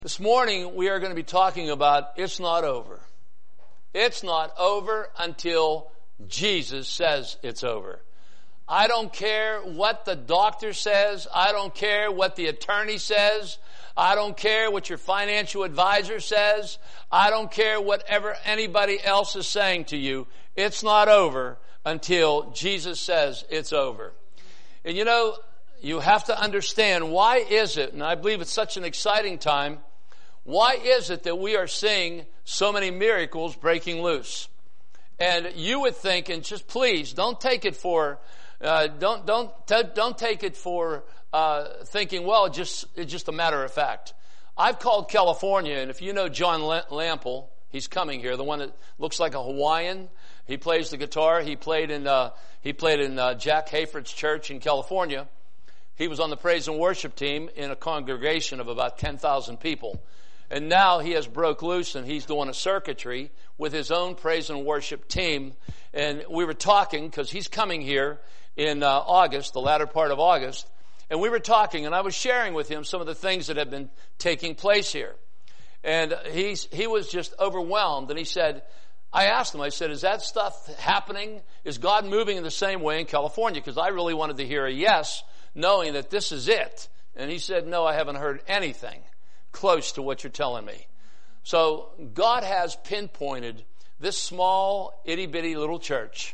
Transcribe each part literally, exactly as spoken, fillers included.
This morning we are going to be talking about it's not over. It's not over until Jesus says it's over. I don't care what the doctor says. I don't care what the attorney says. I don't care what your financial advisor says. I don't care whatever anybody else is saying to you. It's not over until Jesus says it's over. And you know, you have to understand, why is it, and I believe it's such an exciting time, why is it that we are seeing so many miracles breaking loose? And you would think, and just please don't take it for, uh, don't don't don't take it for uh, thinking, well, it just it's just a matter of fact. I've called California, and if you know John Lample, he's coming here. The one that looks like a Hawaiian. He plays the guitar. He played in uh, he played in uh, Jack Hayford's church in California. He was on the praise and worship team in a congregation of about ten thousand people. And now he has broke loose and he's doing a circuitry with his own praise and worship team. And we were talking, because he's coming here in uh, August, the latter part of August. And we were talking, and I was sharing with him some of the things that have been taking place here. And he's, he was just overwhelmed. And he said, I asked him, I said, is that stuff happening? Is God moving in the same way in California? Because I really wanted to hear a yes, knowing that this is it. And he said, no, I haven't heard anything close to what you're telling me. So God has pinpointed this small, itty-bitty little church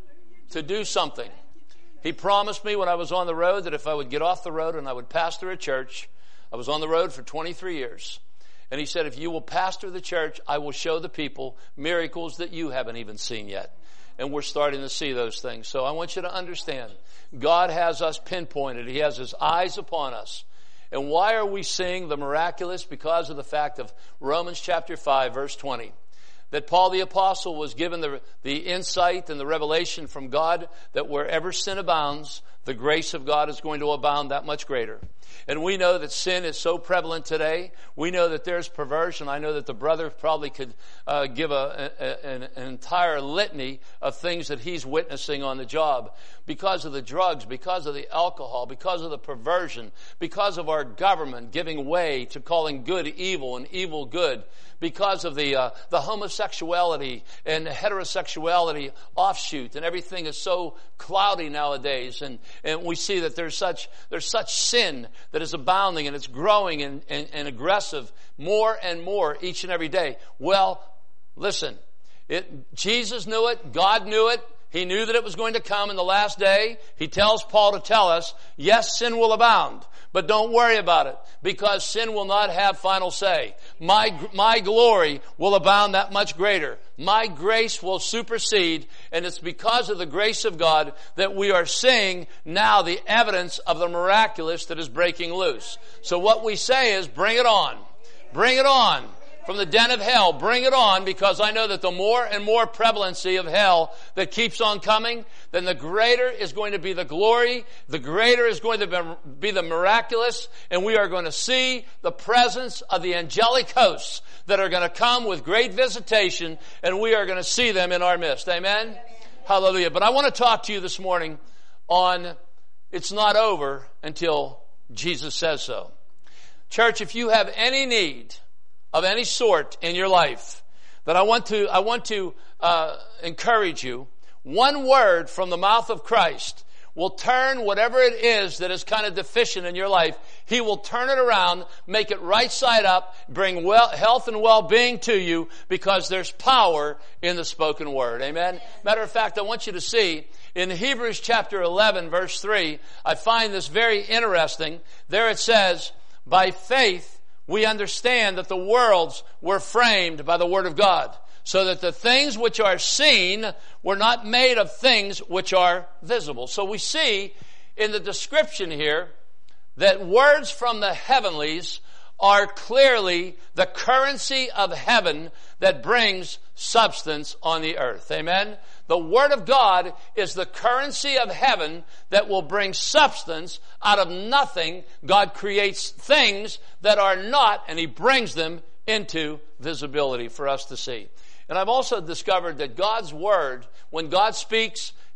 to do something. He promised me when I was on the road that if I would get off the road and I would pastor a church, I was on the road for twenty-three years. And he said, if you will pastor the church, I will show the people miracles that you haven't even seen yet. And we're starting to see those things. So I want you to understand, God has us pinpointed. He has His eyes upon us. And why are we seeing the miraculous? Because of the fact of Romans chapter five, verse twenty. That Paul the Apostle was given the, the insight and the revelation from God that wherever sin abounds, the grace of God is going to abound that much greater. And we know that sin is so prevalent today. We know that there's perversion. I know that the brother probably could uh, give a, a, an, an entire litany of things that he's witnessing on the job. Because of the drugs, because of the alcohol, because of the perversion, because of our government giving way to calling good evil and evil good, because of the uh, the homosexuality and the heterosexuality offshoot, and everything is so cloudy nowadays, and, and we see that there's such there's such sin that is abounding, and it's growing and, and, and aggressive more and more each and every day. Well, listen, it, Jesus knew it, God knew it. He knew that it was going to come in the last day. He tells Paul to tell us, yes, sin will abound, but don't worry about it, because sin will not have final say. My, my glory will abound that much greater. My grace will supersede, and it's because of the grace of God that we are seeing now the evidence of the miraculous that is breaking loose. So what we say is, bring it on. Bring it on. From the den of hell, bring it on, because I know that the more and more prevalency of hell that keeps on coming, then the greater is going to be the glory, the greater is going to be the miraculous, and we are going to see the presence of the angelic hosts that are going to come with great visitation, and we are going to see them in our midst. Amen? Amen. Hallelujah. But I want to talk to you this morning on it's not over until Jesus says so. Church, if you have any need of any sort in your life, that I want to, I want to uh, encourage you. One word from the mouth of Christ will turn whatever it is that is kind of deficient in your life. He will turn it around, make it right side up, bring well, health and well-being to you, because there's power in the spoken word. Amen? Matter of fact, I want you to see in Hebrews chapter eleven, verse three, I find this very interesting. There it says, by faith, we understand that the worlds were framed by the Word of God, so that the things which are seen were not made of things which are visible. So we see in the description here that words from the heavenlies are clearly the currency of heaven that brings substance on the earth. Amen? The Word of God is the currency of heaven that will bring substance out of nothing. God creates things that are not, and He brings them into visibility for us to see. And I've also discovered that God's Word, when God speaks,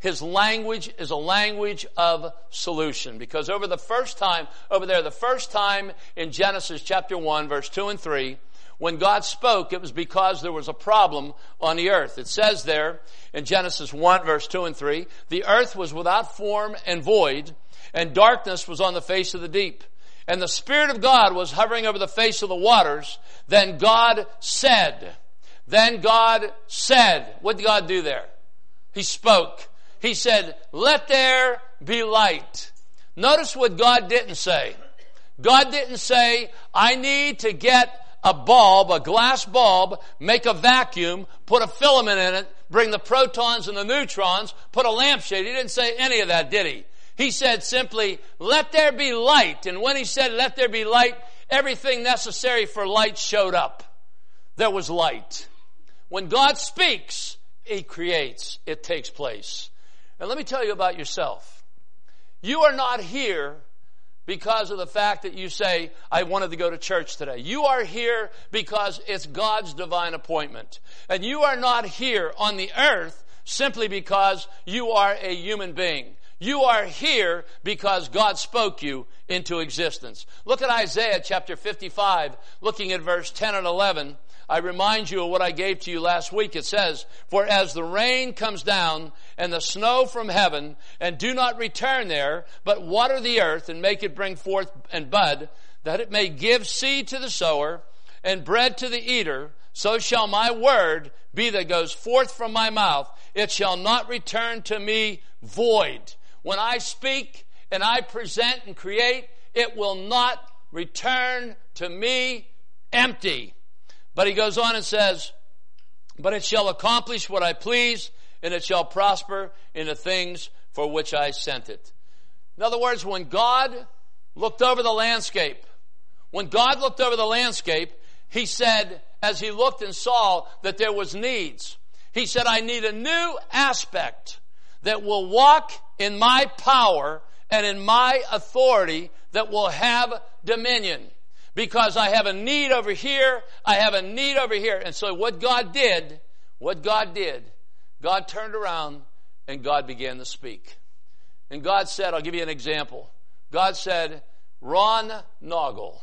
His language is a language of solution. Because over the first time, over there, the first time in Genesis chapter one, verse two and three, when God spoke, it was because there was a problem on the earth. It says there in Genesis one, verse two and three, the earth was without form and void, and darkness was on the face of the deep. And the Spirit of God was hovering over the face of the waters. Then God said, then God said, what did God do there? He spoke. He said, let there be light. Notice what God didn't say. God didn't say, I need to get a bulb, a glass bulb, make a vacuum, put a filament in it, bring the protons and the neutrons, put a lampshade. He didn't say any of that, did he? He said simply, let there be light. And when he said, let there be light, everything necessary for light showed up. There was light. When God speaks, He creates. It takes place. And let me tell you about yourself. You are not here because of the fact that you say, I wanted to go to church today. You are here because it's God's divine appointment. And you are not here on the earth simply because you are a human being. You are here because God spoke you into existence. Look at Isaiah chapter fifty-five, looking at verse ten and eleven. I remind you of what I gave to you last week. It says, for as the rain comes down and the snow from heaven, and do not return there, but water the earth and make it bring forth and bud, that it may give seed to the sower and bread to the eater, so shall my word be that goes forth from my mouth. It shall not return to me void. When I speak and I present and create, it will not return to me empty. But he goes on and says, but it shall accomplish what I please, and it shall prosper in the things for which I sent it. In other words, when God looked over the landscape, when God looked over the landscape, He said, as He looked and saw that there was needs, He said, I need a new aspect that will walk in my power and in my authority, that will have dominion. Because I have a need over here, I have a need over here. And so what God did, what God did, God turned around and God began to speak. And God said, I'll give you an example. God said, Ron Noggle.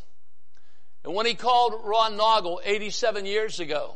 And when He called Ron Noggle eighty-seven years ago,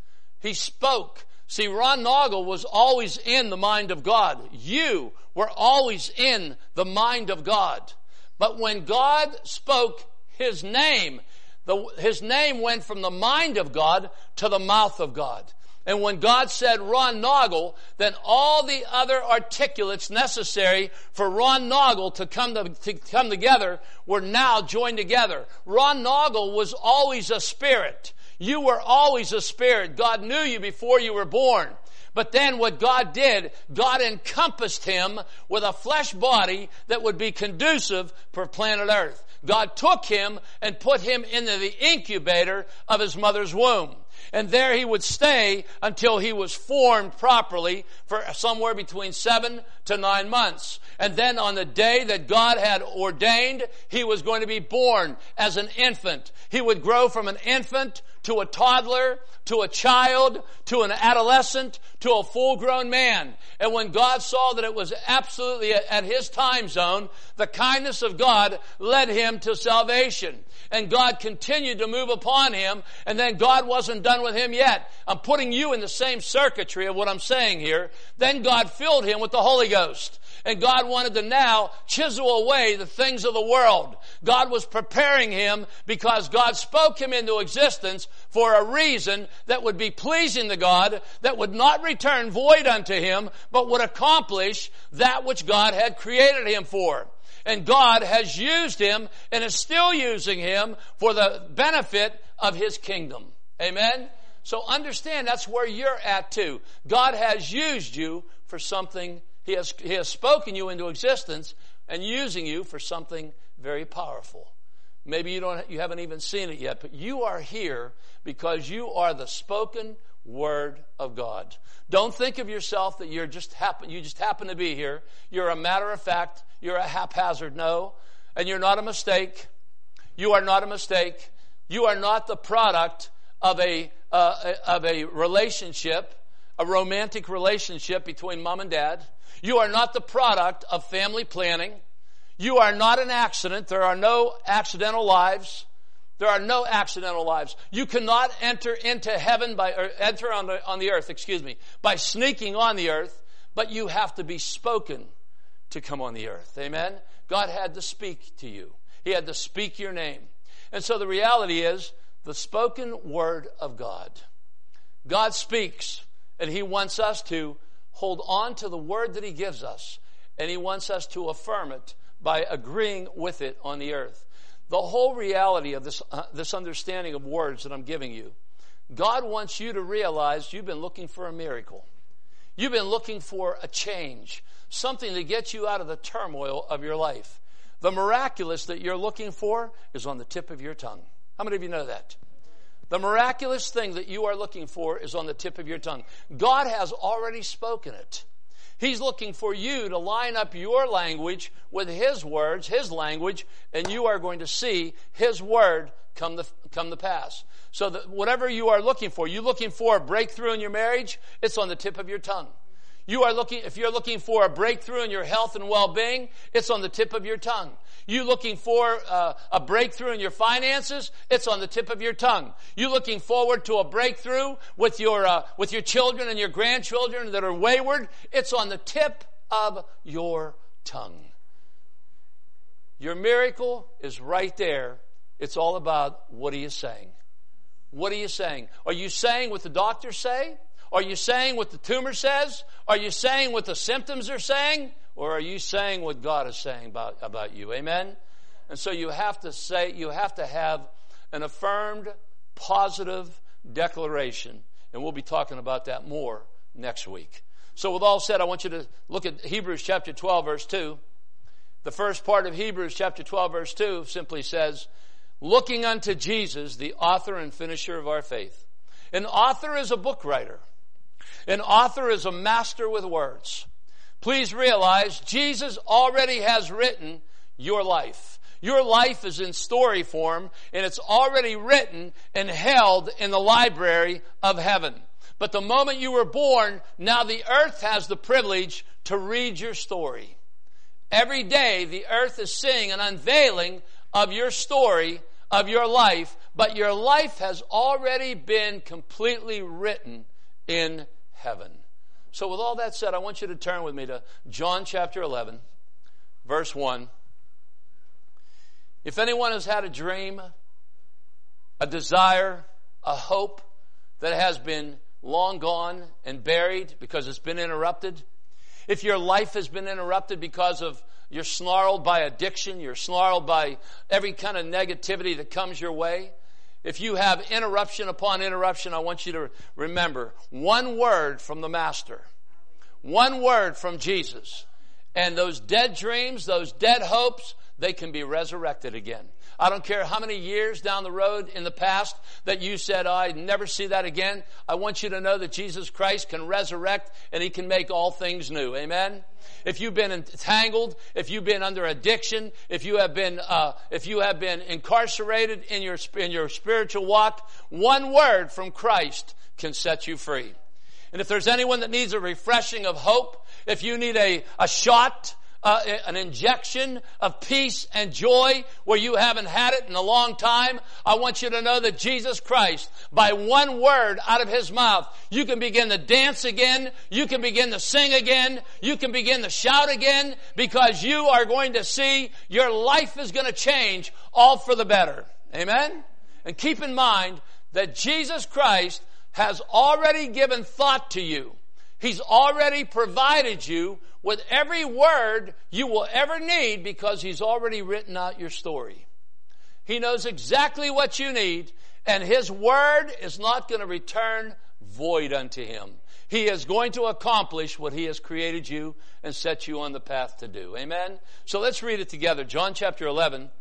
He spoke. See, Ron Noggle was always in the mind of God. You were always in the mind of God. But when God spoke His name, the, His name went from the mind of God to the mouth of God. And when God said Ron Noggle, then all the other articulates necessary for Ron Noggle to come to, to come together were now joined together. Ron Noggle was always a spirit. You were always a spirit. God knew you before you were born. But then what God did, God encompassed him with a flesh body that would be conducive for planet Earth. God took him and put him into the incubator of his mother's womb. And there he would stay until he was formed properly for somewhere between seven to nine months. And then on the day that God had ordained, he was going to be born as an infant. He would grow from an infant to a toddler, to a child, to an adolescent, to a full-grown man. And when God saw that it was absolutely at his time zone, the kindness of God led him to salvation. And God continued to move upon him, and then God wasn't done with him yet. I'm putting you in the same circuitry of what I'm saying here. Then God filled him with the Holy Ghost. And God wanted to now chisel away the things of the world. God was preparing him because God spoke him into existence for a reason that would be pleasing to God, that would not return void unto him, but would accomplish that which God had created him for. And God has used him and is still using him for the benefit of his kingdom. Amen? So understand that's where you're at too. God has used you for something. He has, he has spoken you into existence and using you for something very powerful. Maybe you don't, you haven't even seen it yet, but you are here because you are the spoken word of God. Don't think of yourself that you're just happen, you just happen to be here. You're a matter of fact. You're a haphazard. No. And you're not a mistake. You are not a mistake. You are not the product of a, uh, of a relationship a romantic relationship between mom and dad. You are not the product of family planning. You are not an accident. There are no accidental lives. There are no accidental lives. You cannot enter into heaven by, or enter on the, on the earth, excuse me, by sneaking on the earth, but you have to be spoken to come on the earth. Amen? God had to speak to you. He had to speak your name. And so the reality is the spoken word of God. God speaks, and He wants us to hold on to the word that He gives us, and He wants us to affirm it by agreeing with it on the earth. The whole reality of this, uh, this understanding of words that I'm giving you, God wants you to realize you've been looking for a miracle. You've been looking for a change, something to get you out of the turmoil of your life. The miraculous that you're looking for is on the tip of your tongue. How many of you know that? The miraculous thing that you are looking for is on the tip of your tongue. God has already spoken it. He's looking for you to line up your language with His words, His language, and you are going to see His word come to, come to pass. So that whatever you are looking for, you looking for a breakthrough in your marriage, it's on the tip of your tongue. You are looking, if you're looking for a breakthrough in your health and well-being, it's on the tip of your tongue. You looking for uh, a breakthrough in your finances, it's on the tip of your tongue. You looking forward to a breakthrough with your uh, with your children and your grandchildren that are wayward, it's on the tip of your tongue. Your miracle is right there. It's all about what are you saying? What are you saying? Are you saying what the doctors say? Are you saying what the tumor says? Are you saying what the symptoms are saying? Or are you saying what God is saying about, about you? Amen? And so you have to say, you have to have an affirmed, positive declaration. And we'll be talking about that more next week. So with all said, I want you to look at Hebrews chapter twelve, verse two. The first part of Hebrews chapter twelve, verse two simply says, looking unto Jesus, the author and finisher of our faith. An author is a book writer. An author is a master with words. Please realize Jesus already has written your life. Your life is in story form, and it's already written and held in the library of heaven. But the moment you were born, now the earth has the privilege to read your story. Every day, the earth is seeing an unveiling of your story, of your life, but your life has already been completely written in heaven. So with all that said, I want you to turn with me to John chapter eleven, verse one. If anyone has had a dream, a desire, a hope that has been long gone and buried because it's been interrupted, if your life has been interrupted because of you're snarled by addiction, you're snarled by every kind of negativity that comes your way, if you have interruption upon interruption, I want you to remember one word from the Master, one word from Jesus, and those dead dreams, those dead hopes, they can be resurrected again. I don't care how many years down the road in the past that you said, oh, I'd never see that again. I want you to know that Jesus Christ can resurrect and He can make all things new. Amen? If you've been entangled, if you've been under addiction, if you have been, uh, if you have been incarcerated in your, in your spiritual walk, one word from Christ can set you free. And if there's anyone that needs a refreshing of hope, if you need a, a shot, Uh, an injection of peace and joy where you haven't had it in a long time, I want you to know that Jesus Christ, by one word out of His mouth, you can begin to dance again, you can begin to sing again, you can begin to shout again, because you are going to see your life is going to change all for the better. Amen? And keep in mind that Jesus Christ has already given thought to you. He's already provided you with every word you will ever need because He's already written out your story. He knows exactly what you need, and His word is not going to return void unto Him. He is going to accomplish what He has created you and set you on the path to do. Amen? So let's read it together. John chapter eleven,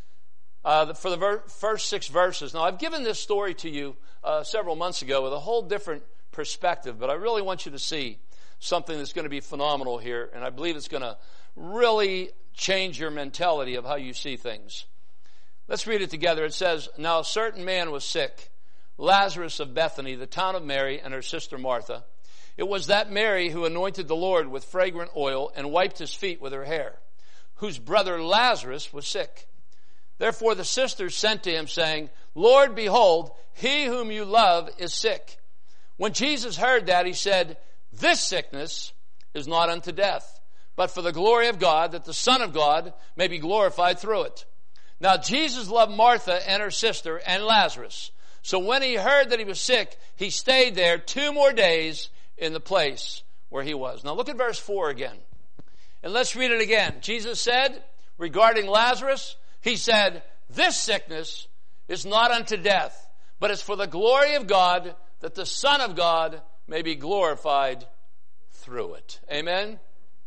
uh, for the ver- first six verses. Now, I've given this story to you uh, several months ago with a whole different perspective, but I really want you to see something that's going to be phenomenal here, and I believe it's going to really change your mentality of how you see things. Let's read it together. It says, now a certain man was sick, Lazarus of Bethany, the town of Mary, and her sister Martha. It was that Mary who anointed the Lord with fragrant oil and wiped his feet with her hair, whose brother Lazarus was sick. Therefore the sisters sent to him, saying, Lord, behold, he whom you love is sick. When Jesus heard that, he said, This sickness is not unto death, but for the glory of God, that the Son of God may be glorified through it. Now Jesus loved Martha and her sister and Lazarus. So when he heard that he was sick, he stayed there two more days in the place where he was. Now look at verse four again. And let's read it again. Jesus said, regarding Lazarus, he said, This sickness is not unto death, but it's for the glory of God, that the Son of God may be glorified through it. Amen?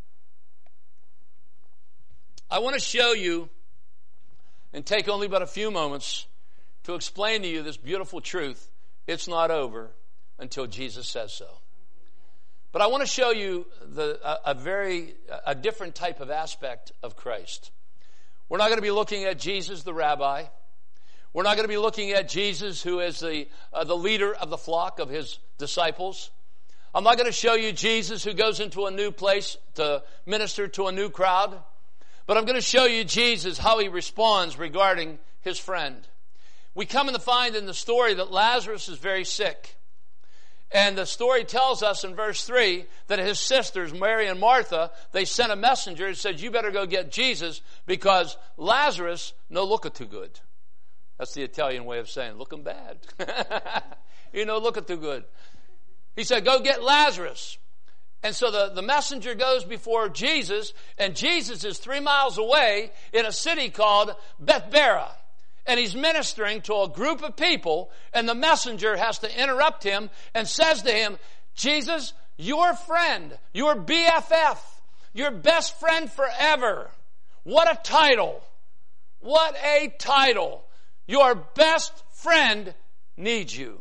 I want to show you, and take only but a few moments, to explain to you this beautiful truth. It's not over until Jesus says so. But I want to show you the, a, a very, a different type of aspect of Christ. We're not going to be looking at Jesus, the rabbi. We're not going to be looking at Jesus, who is the, uh, the leader of the flock of his disciples. I'm not going to show you Jesus, who goes into a new place to minister to a new crowd. But I'm going to show you Jesus, how he responds regarding his friend. We come to find in the story that Lazarus is very sick. And the story tells us in verse three that his sisters, Mary and Martha, they sent a messenger and said, you better go get Jesus because Lazarus no looketh too good. That's the Italian way of saying, looking bad. You know, looketh too good. He said, go get Lazarus. And so the, the messenger goes before Jesus, and Jesus is three miles away in a city called Bethbara. And he's ministering to a group of people, and the messenger has to interrupt him and says to him, Jesus, your friend, your B F F, your best friend forever. What a title. What a title. Your best friend needs you.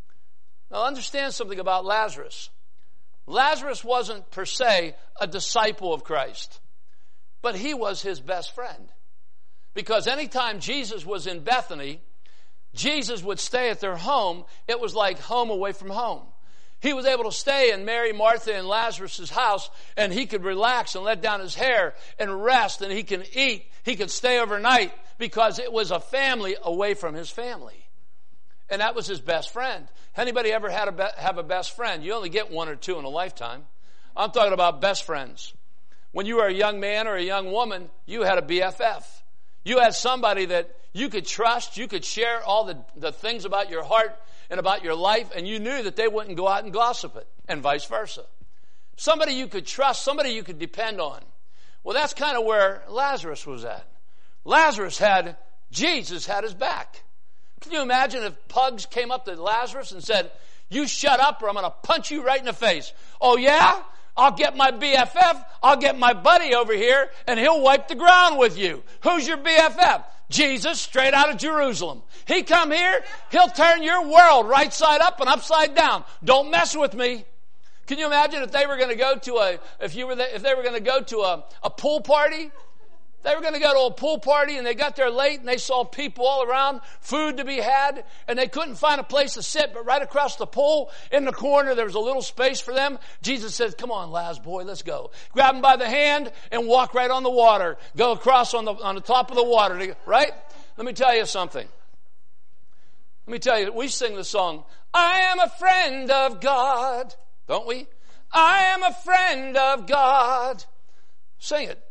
Now understand something about Lazarus. Lazarus wasn't per se a disciple of Christ, but he was his best friend. Because anytime Jesus was in Bethany, Jesus would stay at their home. It was like home away from home. He was able to stay in Mary, Martha, and Lazarus' house, and he could relax and let down his hair and rest, and he can eat. He could stay overnight because it was a family away from his family. And that was his best friend. Anybody ever had a be- have a best friend? You only get one or two in a lifetime. I'm talking about best friends. When you were a young man or a young woman, you had a B F F. You had somebody that you could trust. You could share all the, the things about your heart and about your life, and you knew that they wouldn't go out and gossip it, and vice versa. Somebody you could trust, somebody you could depend on. Well, that's kind of where Lazarus was at. Lazarus had, Jesus had his back. Can you imagine if Pugs came up to Lazarus and said, you shut up or I'm going to punch you right in the face? Oh yeah? I'll get my B F F, I'll get my buddy over here, and he'll wipe the ground with you. Who's your B F F? Jesus, straight out of Jerusalem. He come here, he'll turn your world right side up and upside down. Don't mess with me. Can you imagine if they were going to go to a, if you were, the, if they were going to go to a, a pool party? They were going to go to a pool party, and they got there late, and they saw people all around, food to be had, and they couldn't find a place to sit, but right across the pool, in the corner, there was a little space for them. Jesus says, come on, Laz, boy, let's go. Grab him by the hand and walk right on the water. Go across on the, on the top of the water, right? Let me tell you something. Let me tell you, we sing the song, I am a friend of God, don't we? I am a friend of God. Sing it.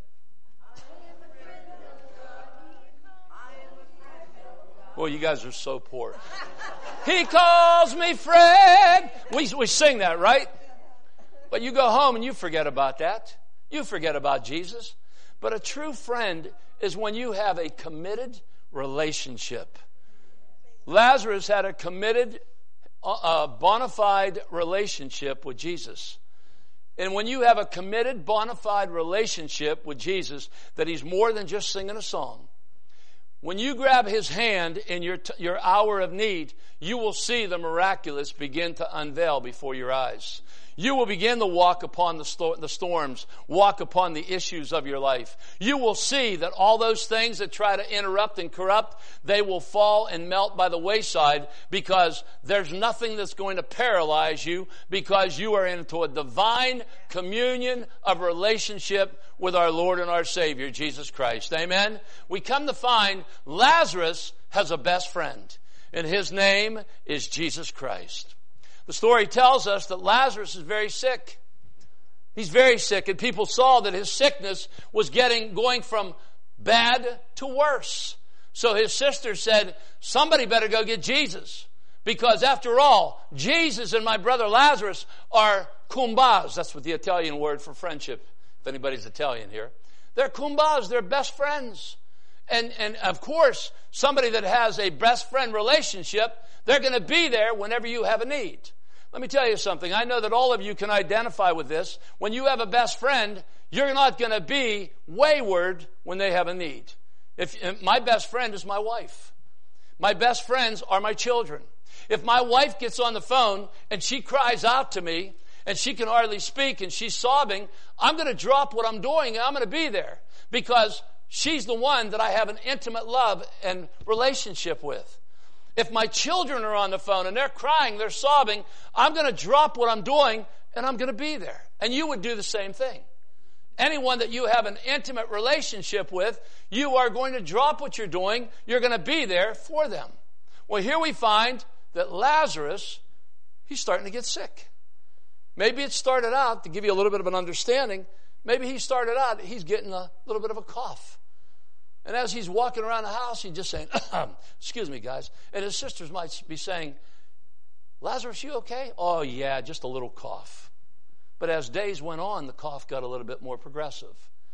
Well, you guys are so poor. He calls me friend. We, we sing that, right? But you go home and you forget about that. You forget about Jesus. But a true friend is when you have a committed relationship. Lazarus had a committed, uh, bona fide relationship with Jesus. And when you have a committed, bona fide relationship with Jesus, that he's more than just singing a song. When you grab his hand in your t- your hour of need, you will see the miraculous begin to unveil before your eyes. You will begin to walk upon the, sto- the storms, walk upon the issues of your life. You will see that all those things that try to interrupt and corrupt, they will fall and melt by the wayside, because there's nothing that's going to paralyze you, because you are into a divine communion of relationship with our Lord and our Savior, Jesus Christ. Amen? We come to find Lazarus has a best friend, and his name is Jesus Christ. The story tells us that Lazarus is very sick. He's very sick, and people saw that his sickness was getting going from bad to worse. So his sister said, somebody better go get Jesus, because after all, Jesus and my brother Lazarus are kumbas. That's what the Italian word for friendship, if anybody's Italian here. They're kumbas. They're best friends. And, and of course, somebody that has a best friend relationship, they're going to be there whenever you have a need. Let me tell you something. I know that all of you can identify with this. When you have a best friend, you're not going to be wayward when they have a need. If, if my best friend is my wife. My best friends are my children. If my wife gets on the phone and she cries out to me and she can hardly speak and she's sobbing, I'm going to drop what I'm doing and I'm going to be there, because she's the one that I have an intimate love and relationship with. If my children are on the phone and they're crying, they're sobbing, I'm going to drop what I'm doing and I'm going to be there. And you would do the same thing. Anyone that you have an intimate relationship with, you are going to drop what you're doing. You're going to be there for them. Well, here we find that Lazarus, he's starting to get sick. Maybe it started out, to give you a little bit of an understanding, maybe he started out, he's getting a little bit of a cough. And as he's walking around the house, he's just saying, excuse me, guys. And his sisters might be saying, Lazarus, you okay? Oh, yeah, just a little cough. But as days went on, the cough got a little bit more progressive,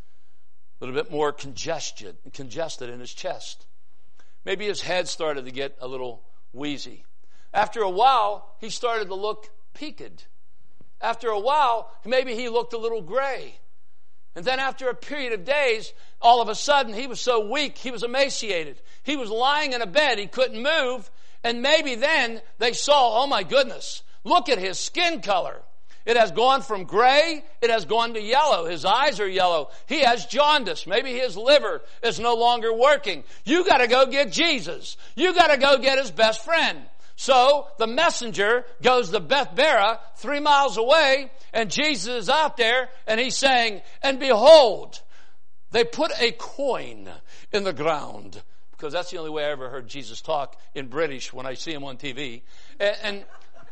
a little bit more congested, congested in his chest. Maybe his head started to get a little wheezy. After a while, he started to look peaked. After a while, maybe he looked a little gray. And then after a period of days, all of a sudden, he was so weak, he was emaciated. He was lying in a bed, he couldn't move. And maybe then they saw, oh my goodness, look at his skin color. It has gone from gray, it has gone to yellow. His eyes are yellow. He has jaundice. Maybe his liver is no longer working. You got to go get Jesus. You got to go get his best friend. So the messenger goes to Bethbara, three miles away, and Jesus is out there, and he's saying, and behold, they put a coin in the ground. Because that's the only way I ever heard Jesus talk in British when I see him on T V. And, and,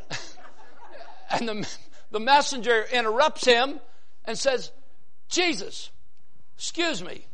and the, the messenger interrupts him and says, Jesus, excuse me,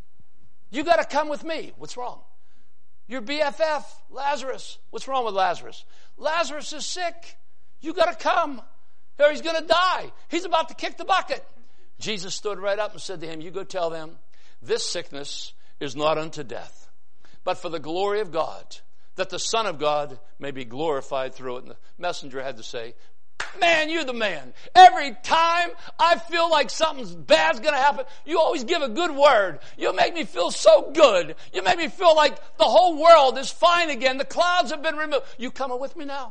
you got to come with me. What's wrong? Your B F F, Lazarus. What's wrong with Lazarus? Lazarus is sick. You got to come, or he's going to die. He's about to kick the bucket. Jesus stood right up and said to him, you go tell them, this sickness is not unto death, but for the glory of God, that the Son of God may be glorified through it. And the messenger had to say, man, you're the man. Every time I feel like something's bad's going to happen, you always give a good word. You make me feel so good. You make me feel like the whole world is fine again. The clouds have been removed. You coming with me now?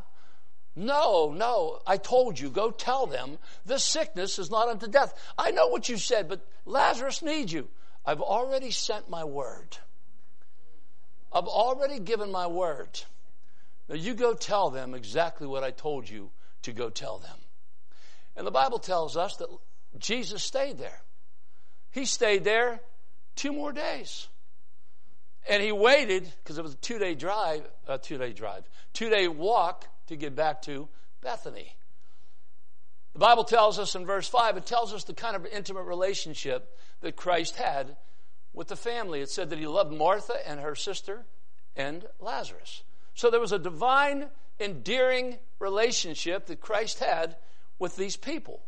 No, no. I told you, go tell them this sickness is not unto death. I know what you said, but Lazarus needs you. I've already sent my word. I've already given my word. Now you go tell them exactly what I told you to go tell them. And the Bible tells us that Jesus stayed there. He stayed there two more days. And he waited, because it was a two-day drive, a two-day drive, two-day walk to get back to Bethany. The Bible tells us in verse five, it tells us the kind of intimate relationship that Christ had with the family. It said that he loved Martha and her sister and Lazarus. So there was a divine, endearing relationship that Christ had with these people.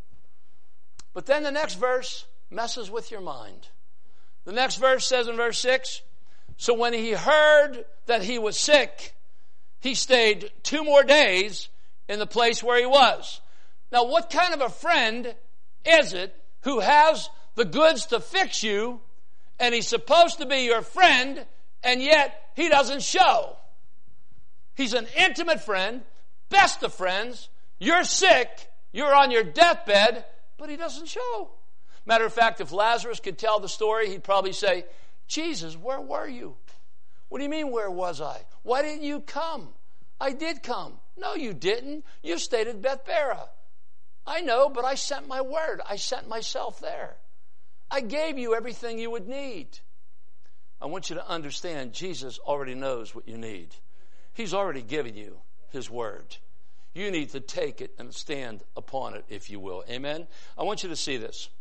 But then the next verse messes with your mind. The next verse says in verse six, so when he heard that he was sick, he stayed two more days in the place where he was. Now, what kind of a friend is it who has the goods to fix you, and he's supposed to be your friend, and yet he doesn't show? He's an intimate friend, best of friends. You're sick, You're on your deathbed, but he doesn't show. Matter of fact, if Lazarus could tell the story, he'd probably say, Jesus, where were you? What do you mean, where was I? Why didn't you come? I did come. No, you didn't. You stayed at Bethbara. I know, but I sent my word. I sent myself there. I gave you everything you would need. I want you to understand, Jesus already knows what you need. He's already given you his word. You need to take it and stand upon it, if you will. Amen? I want you to see this.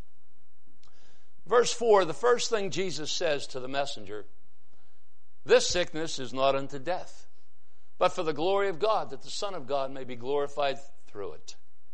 Verse four, the first thing Jesus says to the messenger, this sickness is not unto death, but for the glory of God, that the Son of God may be glorified through it.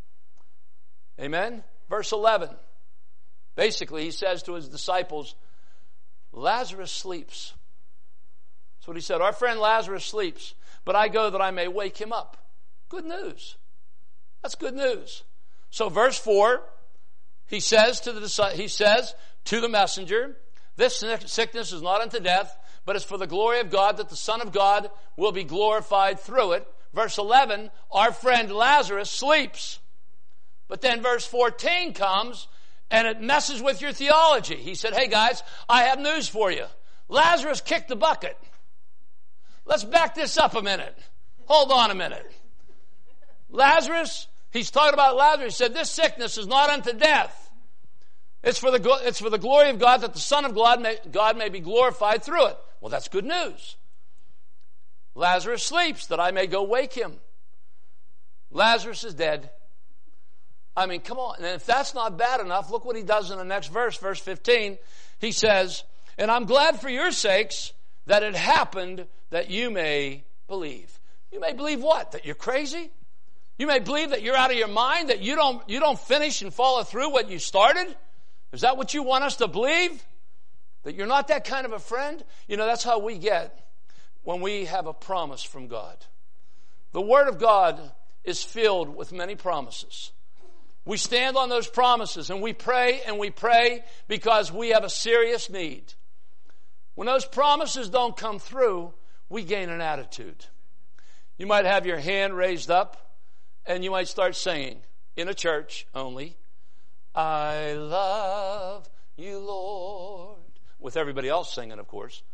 Amen? Verse eleven. Basically, he says to his disciples, Lazarus sleeps. That's what he said. Our friend Lazarus sleeps, but I go that I may wake him up. Good news. That's good news. So verse four, he says to the he says to the messenger, this sickness is not unto death, but is for the glory of God, that the Son of God will be glorified through it. Verse eleven, our friend Lazarus sleeps. But then verse fourteen comes, and it messes with your theology. He said, hey guys, I have news for you. Lazarus kicked the bucket. Let's back this up a minute. Hold on a minute. Lazarus, he's talking about Lazarus. He said, this sickness is not unto death. It's for the, it's for the glory of God, that the Son of God may, God may be glorified through it. Well, that's good news. Lazarus sleeps, that I may go wake him. Lazarus is dead. I mean, come on. And if that's not bad enough, look what he does in the next verse, verse fifteen. He says, and I'm glad for your sakes that it happened, that you may believe. You may believe what? That you're crazy? You may believe that you're out of your mind, that you don't, you don't finish and follow through what you started? Is that what you want us to believe? That you're not that kind of a friend? You know, that's how we get when we have a promise from God. The Word of God is filled with many promises. We stand on those promises and we pray and we pray because we have a serious need. When those promises don't come through, we gain an attitude. You might have your hand raised up and you might start singing in a church only, I love you, Lord. With everybody else singing, of course.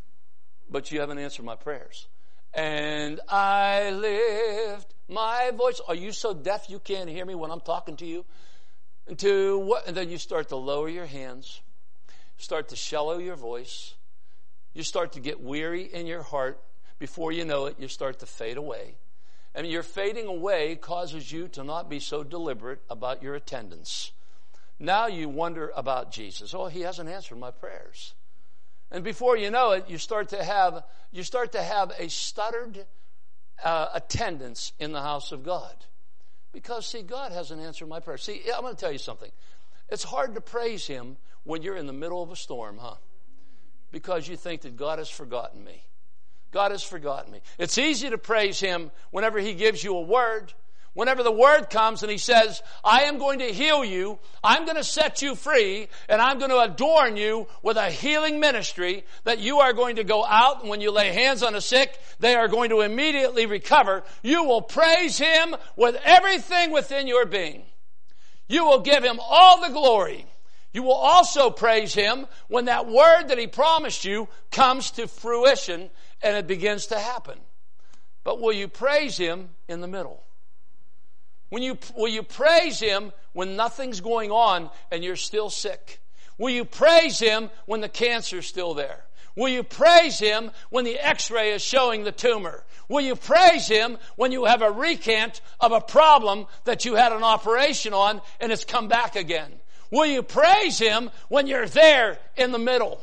But you haven't answered my prayers. And I lift my voice. Are you so deaf you can't hear me when I'm talking to you? And to what? And then you start to lower your hands. Start to shallow your voice. You start to get weary in your heart. Before you know it, you start to fade away. And your fading away causes you to not be so deliberate about your attendance. Now you wonder about Jesus. Oh, he hasn't answered my prayers. And before you know it, you start to have you start to have a stuttered uh, attendance in the house of God. Because, see, God hasn't answered my prayers. See, I'm going to tell you something. It's hard to praise him when you're in the middle of a storm, huh? Because you think that God has forgotten me. God has forgotten me. It's easy to praise him whenever he gives you a word. Whenever the word comes and he says, I am going to heal you, I'm going to set you free, and I'm going to adorn you with a healing ministry that you are going to go out, and when you lay hands on the sick, they are going to immediately recover. You will praise him with everything within your being. You will give him all the glory. You will also praise him when that word that he promised you comes to fruition and it begins to happen. But will you praise him in the middle? When you, will you praise him when nothing's going on and you're still sick? Will you praise him when the cancer's still there? Will you praise him when the x-ray is showing the tumor? Will you praise him when you have a recant of a problem that you had an operation on and it's come back again? Will you praise him when you're there in the middle?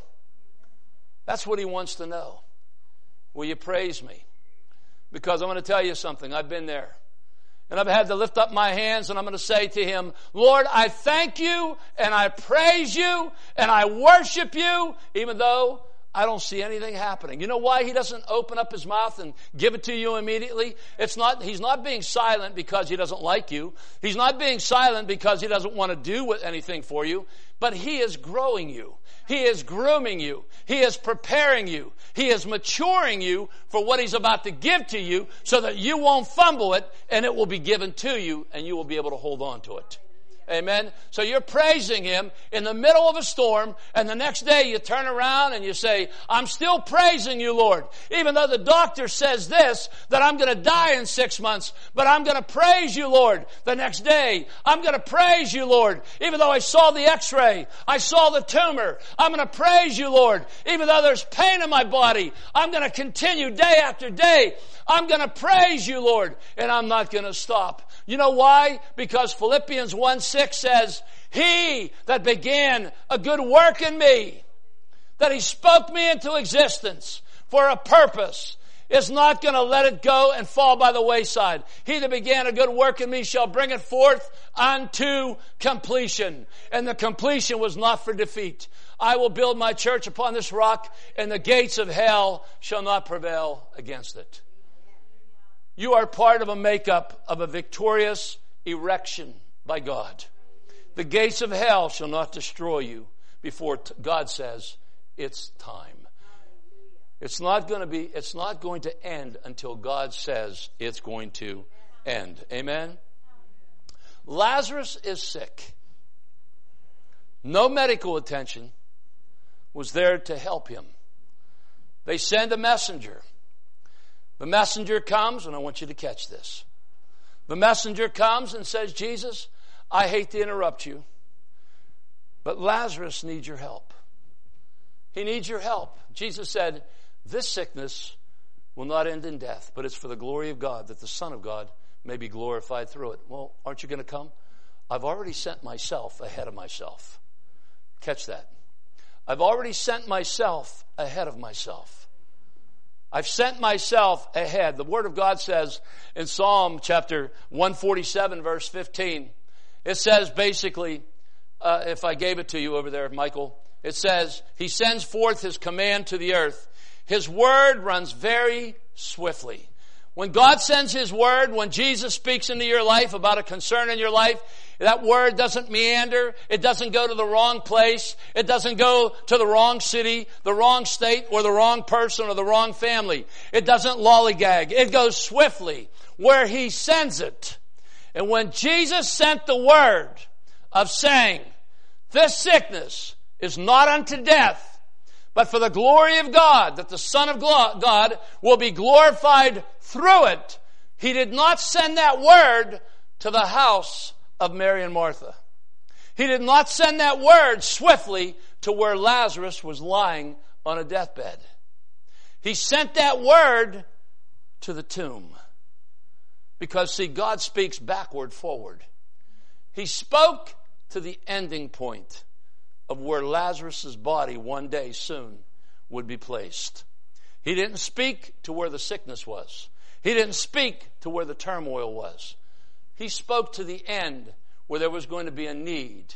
That's what he wants to know. Will you praise me? Because I'm going to tell you something. I've been there. And I've had to lift up my hands and I'm going to say to him, Lord, I thank you and I praise you and I worship you, even though I don't see anything happening. You know why he doesn't open up his mouth and give it to you immediately? It's not, he's not being silent because he doesn't like you. He's not being silent because he doesn't want to do anything for you. But he is growing you. He is grooming you. He is preparing you. He is maturing you for what he's about to give to you so that you won't fumble it and it will be given to you and you will be able to hold on to it. Amen. So you're praising him in the middle of a storm, and the next day you turn around and you say, I'm still praising you, Lord. Even though the doctor says this, that I'm going to die in six months, but I'm going to praise you, Lord. The next day, I'm going to praise you, Lord. Even though I saw the x-ray, I saw the tumor, I'm going to praise you, Lord. Even though there's pain in my body, I'm going to continue day after day. I'm going to praise you, Lord, and I'm not going to stop. You know why? Because Philippians one six says, he that began a good work in me, that he spoke me into existence for a purpose, is not going to let it go and fall by the wayside. He that began a good work in me shall bring it forth unto completion. And the completion was not for defeat. I will build my church upon this rock, and the gates of hell shall not prevail against it. You are part of a makeup of a victorious erection by God. The gates of hell shall not destroy you before t- God says it's time. It's not going to be, it's not going to end until God says it's going to end. Amen? Lazarus is sick. No medical attention was there to help him. They send a messenger. The messenger comes, and I want you to catch this. The messenger comes and says, Jesus, I hate to interrupt you, but Lazarus needs your help. He needs your help. Jesus said, this sickness will not end in death, but it's for the glory of God, that the Son of God may be glorified through it. Well, aren't you going to come? I've already sent myself ahead of myself. Catch that. I've already sent myself ahead of myself. I've sent myself ahead. The Word of God says in Psalm chapter one forty-seven, verse fifteen, it says basically, uh, if I gave it to you over there, Michael, it says, he sends forth his command to the earth. His word runs very swiftly. When God sends his word, when Jesus speaks into your life about a concern in your life, that word doesn't meander. It doesn't go to the wrong place. It doesn't go to the wrong city, the wrong state, or the wrong person, or the wrong family. It doesn't lollygag. It goes swiftly where he sends it. And when Jesus sent the word of saying, this sickness is not unto death, but for the glory of God, that the Son of God will be glorified through it, he did not send that word to the house of Mary and Martha. He did not send that word swiftly to where Lazarus was lying on a deathbed. He sent that word to the tomb. Because, see, God speaks backward, forward. He spoke to the ending point of where Lazarus' body one day soon would be placed. He didn't speak to where the sickness was. He didn't speak to where the turmoil was. He spoke to the end where there was going to be a need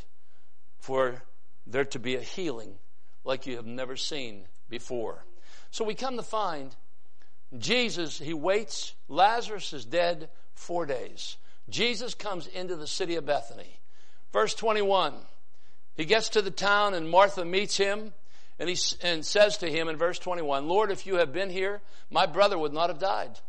for there to be a healing like you have never seen before. So we come to find Jesus, he waits. Lazarus is dead four days. Jesus comes into the city of Bethany. Verse twenty-one, he gets to the town and Martha meets him and he and says to him in verse twenty-one, Lord, if you had been here, my brother would not have died.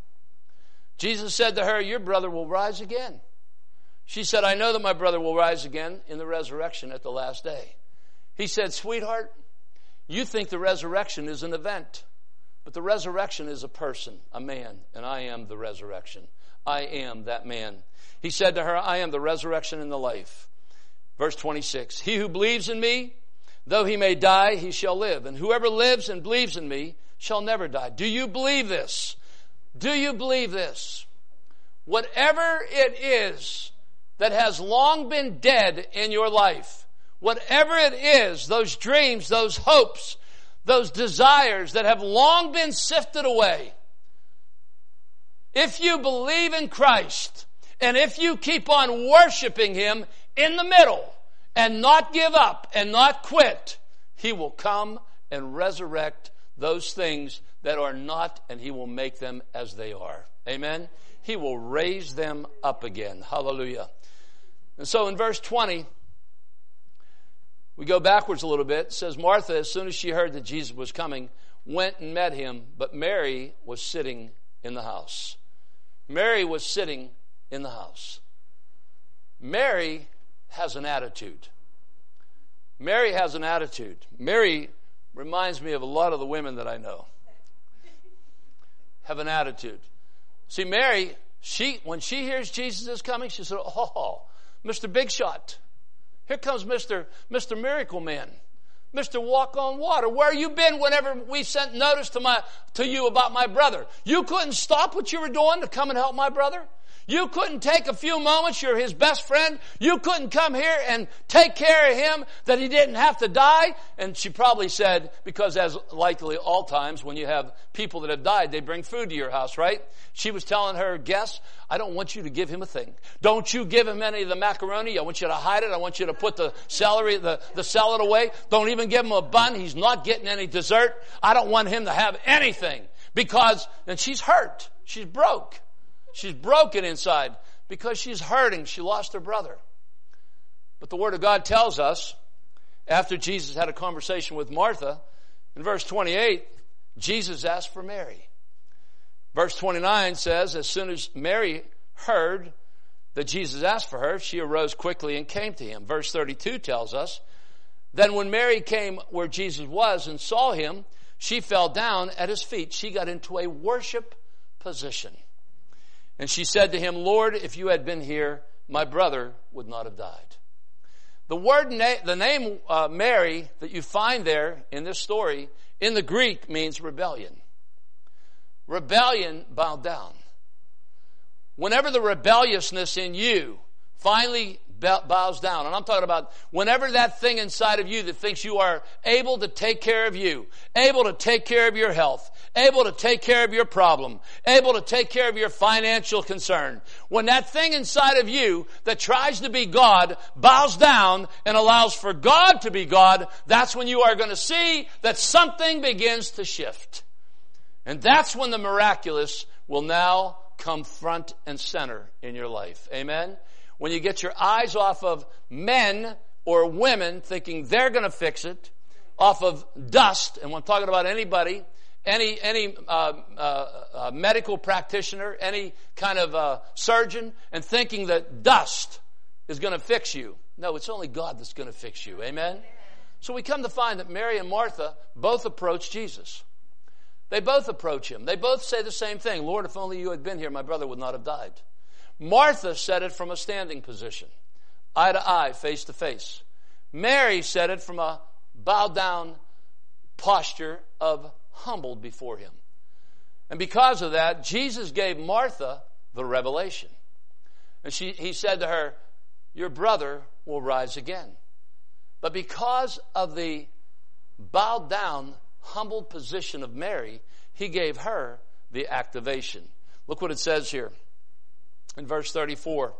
Jesus said to her, your brother will rise again. She said, I know that my brother will rise again in the resurrection at the last day. He said, sweetheart, you think the resurrection is an event, but the resurrection is a person, a man, and I am the resurrection. I am that man. He said to her, I am the resurrection and the life. Verse twenty-six, he who believes in me, though he may die, he shall live. And whoever lives and believes in me shall never die. Do you believe this? Do you believe this? Whatever it is that has long been dead in your life, whatever it is, those dreams, those hopes, those desires that have long been sifted away, if you believe in Christ, and if you keep on worshiping him in the middle, and not give up, and not quit, he will come and resurrect those things that are not, and he will make them as they are. Amen? He will raise them up again. Hallelujah. And so in verse twenty, we go backwards a little bit. It says, Martha, as soon as she heard that Jesus was coming, went and met him, but Mary was sitting in the house. Mary was sitting in the house. Mary has an attitude. Mary has an attitude. Mary reminds me of a lot of the women that I know. Have an attitude. See, Mary, she when she hears Jesus is coming, she said, oh, Mister Big Shot. Here comes Mister Mister Miracle Man. Mister Walk on Water. Where you been whenever we sent notice to my to you about my brother? You couldn't stop what you were doing to come and help my brother? You couldn't take a few moments, you're his best friend. You couldn't come here and take care of him that he didn't have to die. And she probably said, because as likely all times when you have people that have died, they bring food to your house, right? She was telling her guests, I don't want you to give him a thing. Don't you give him any of the macaroni. I want you to hide it. I want you to put the celery, the, the salad away. Don't even give him a bun. He's not getting any dessert. I don't want him to have anything because, and she's hurt. She's broke. She's broken inside because she's hurting. She lost her brother. But the Word of God tells us, after Jesus had a conversation with Martha, in verse twenty-eight, Jesus asked for Mary. Verse twenty-nine says, as soon as Mary heard that Jesus asked for her, she arose quickly and came to him. Verse thirty-two tells us, then when Mary came where Jesus was and saw him, she fell down at his feet. She got into a worship position. And she said to him, Lord, if you had been here, my brother would not have died. The word, na- the name uh, Mary that you find there in this story, in the Greek means rebellion. Rebellion bowed down. Whenever the rebelliousness in you finally bows down, and I'm talking about whenever that thing inside of you that thinks you are able to take care of you, able to take care of your health, able to take care of your problem, able to take care of your financial concern, when that thing inside of you that tries to be God bows down and allows for God to be God, that's when you are going to see that something begins to shift. And that's when the miraculous will now come front and center in your life. Amen? When you get your eyes off of men or women thinking they're going to fix it, off of dust, and when I'm talking about anybody, any any uh, uh, uh, medical practitioner, any kind of uh, surgeon, and thinking that dust is going to fix you. No, it's only God that's going to fix you. Amen? So we come to find that Mary and Martha both approach Jesus. They both approach him. They both say the same thing. Lord, if only you had been here, my brother would not have died. Martha said it from a standing position, eye to eye, face to face. Mary said it from a bowed down posture of humbled before him. And because of that, Jesus gave Martha the revelation. And she, he said to her, your brother will rise again. But because of the bowed down, humbled position of Mary, he gave her the activation. Look what it says here. In verse thirty-four,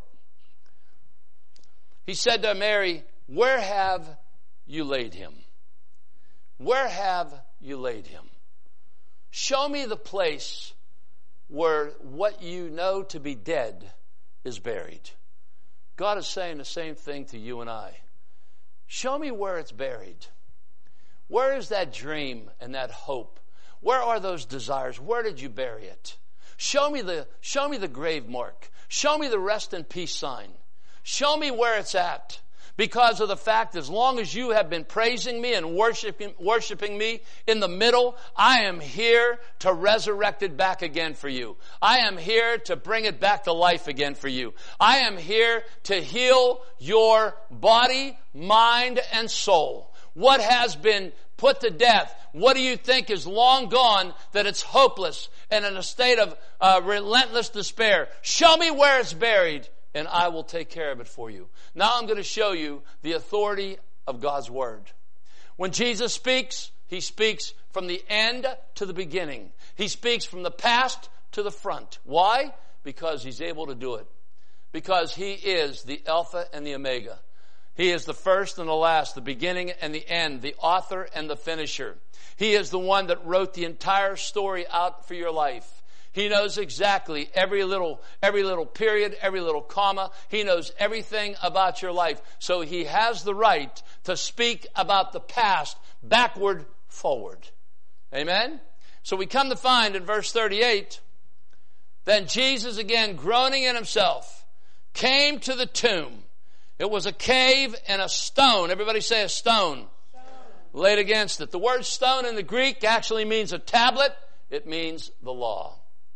he said to Mary, where have you laid him? Where have you laid him? Show me the place where what you know to be dead is buried. God is saying the same thing to you and I. Show me where it's buried. Where is that dream and that hope? Where are those desires? Where did you bury it? Show me the, show me the grave mark. Show me the rest in peace sign. Show me where it's at. Because of the fact, as long as you have been praising me and worshiping, worshiping me in the middle, I am here to resurrect it back again for you. I am here to bring it back to life again for you. I am here to heal your body, mind, and soul. What has been put to death, what do you think is long gone, that it's hopeless and in a state of uh, relentless despair? Show me where it's buried, and I will take care of it for you. Now I'm going to show you the authority of God's Word. When Jesus speaks, He speaks from the end to the beginning. He speaks from the past to the front. Why? Because He's able to do it. Because He is the Alpha and the Omega. He is the first and the last, the beginning and the end, the author and the finisher. He is the one that wrote the entire story out for your life. He knows exactly every little, every little period, every little comma. He knows everything about your life. So he has the right to speak about the past backward, forward. Amen? So we come to find in verse thirty-eight, then Jesus, again groaning in himself, came to the tomb. It was a cave and a stone. Everybody say a stone. Stone. Laid against it. The word stone in the Greek actually means a tablet. It means the law.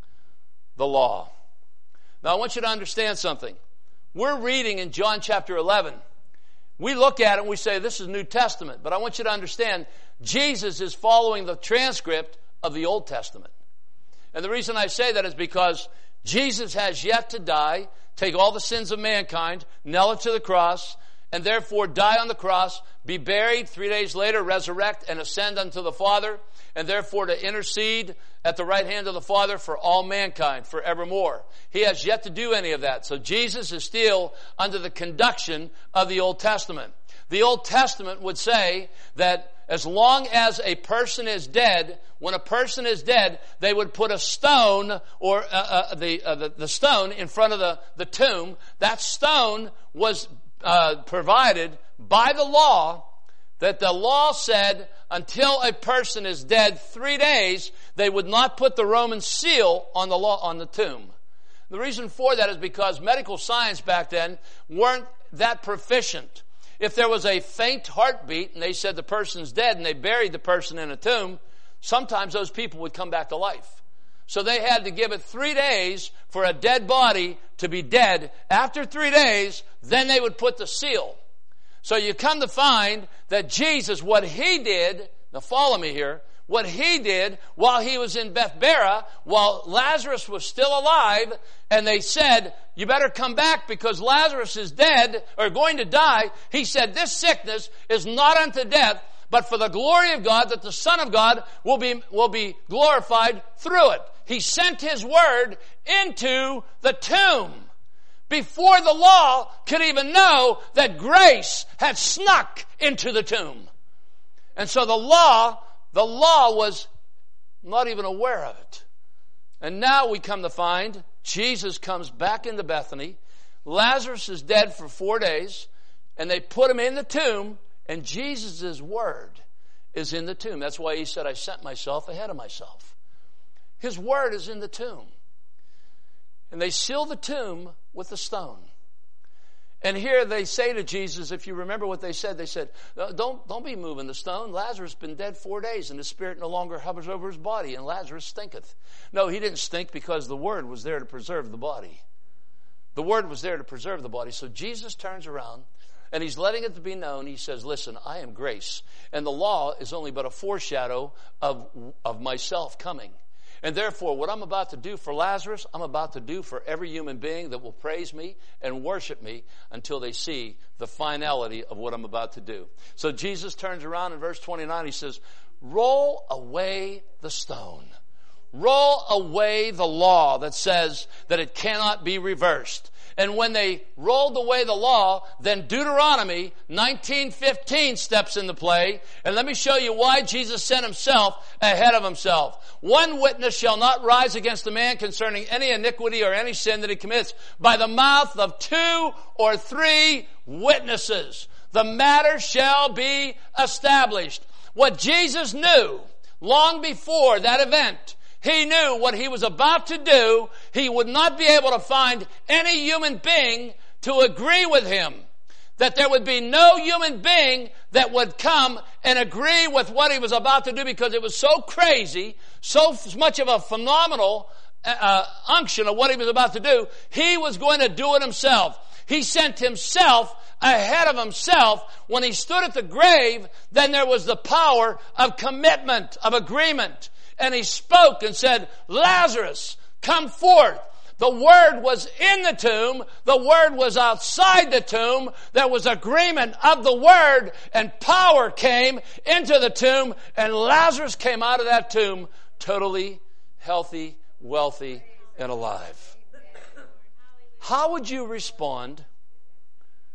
The law. Now I want you to understand something. We're reading in John chapter eleven. We look at it and we say this is New Testament. But I want you to understand Jesus is following the transcript of the Old Testament. And the reason I say that is because Jesus has yet to die, take all the sins of mankind, nail it to the cross, and therefore die on the cross, be buried, three days later resurrect and ascend unto the Father, and therefore to intercede at the right hand of the Father for all mankind forevermore. He has yet to do any of that. So Jesus is still under the conduction of the Old Testament. The Old Testament would say that as long as a person is dead, when a person is dead, they would put a stone or uh, uh, the, uh, the the stone in front of the, the tomb. That stone was uh, provided by the law, that the law said until a person is dead three days, they would not put the Roman seal on the law on the tomb. The reason for that is because medical science back then weren't that proficient. If there was a faint heartbeat and they said the person's dead and they buried the person in a tomb, sometimes those people would come back to life. So they had to give it three days for a dead body to be dead. After three days, then they would put the seal. So you come to find that Jesus, what he did, now follow me here, what he did while he was in Bethbara, while Lazarus was still alive, and they said, you better come back because Lazarus is dead or going to die. He said, this sickness is not unto death, but for the glory of God, that the Son of God will be, will be glorified through it. He sent his word into the tomb before the law could even know that grace had snuck into the tomb. And so the law, the law was not even aware of it. And now we come to find Jesus comes back into Bethany. Lazarus is dead for four days, and they put him in the tomb, and Jesus' word is in the tomb. That's why he said, I sent myself ahead of myself. His word is in the tomb. And they seal the tomb with a stone. And here they say to Jesus, if you remember what they said, they said, don't, don't be moving the stone. Lazarus has been dead four days and his spirit no longer hovers over his body, and Lazarus stinketh. No, he didn't stink because the word was there to preserve the body. The word was there to preserve the body. So Jesus turns around and he's letting it be known. He says, listen, I am grace. And the law is only but a foreshadow of, of myself coming. And therefore, what I'm about to do for Lazarus, I'm about to do for every human being that will praise me and worship me until they see the finality of what I'm about to do. So Jesus turns around in verse twenty-nine. He says, roll away the stone. Roll away the law that says that it cannot be reversed. And when they rolled away the law, then Deuteronomy nineteen fifteen steps into play. And let me show you why Jesus sent himself ahead of himself. One witness shall not rise against a man concerning any iniquity or any sin that he commits. By the mouth of two or three witnesses, the matter shall be established. What Jesus knew long before that event, he knew what he was about to do. He would not be able to find any human being to agree with him. That there would be no human being that would come and agree with what he was about to do, because it was so crazy, so much of a phenomenal uh, unction of what he was about to do. He was going to do it himself. He sent himself ahead of himself. When he stood at the grave, then there was the power of commitment, of agreement. And he spoke and said, Lazarus, come forth. The word was in the tomb. The word was outside the tomb. There was agreement of the word, and power came into the tomb, and Lazarus came out of that tomb totally healthy, wealthy, and alive. How would you respond?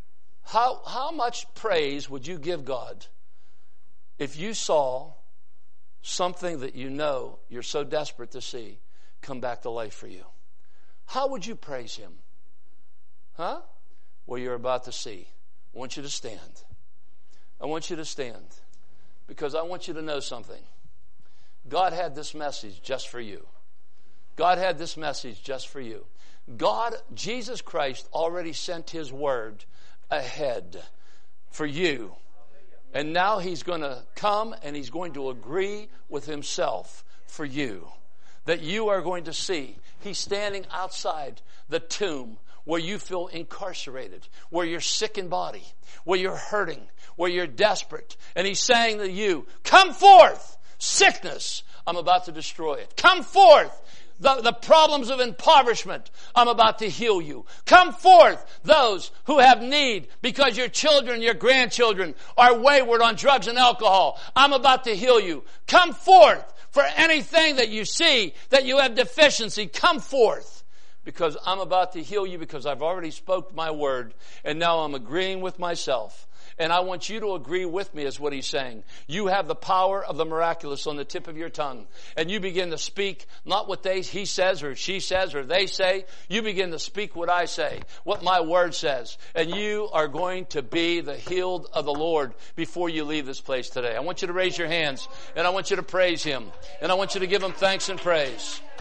How, how much praise would you give God if you saw something that you know you're so desperate to see come back to life for you? How would you praise Him? Huh? Well, you're about to see. I want you to stand. I want you to stand because I want you to know something. God had this message just for you. God had this message just for you. God, Jesus Christ, already sent His word ahead for you. And now He's going to come and He's going to agree with Himself for you. That you are going to see. He's standing outside the tomb where you feel incarcerated, where you're sick in body, where you're hurting, where you're desperate. And He's saying to you, come forth, sickness, I'm about to destroy it. Come forth, the, the problems of impoverishment, I'm about to heal you. Come forth, those who have need because your children, your grandchildren are wayward on drugs and alcohol. I'm about to heal you. Come forth for anything that you see that you have deficiency. Come forth because I'm about to heal you because I've already spoke my word and now I'm agreeing with myself. And I want you to agree with me is what He's saying. You have the power of the miraculous on the tip of your tongue. And you begin to speak not what they, he says or she says or they say. You begin to speak what I say, what my word says. And you are going to be the healed of the Lord before you leave this place today. I want you to raise your hands and I want you to praise Him. And I want you to give Him thanks and praise.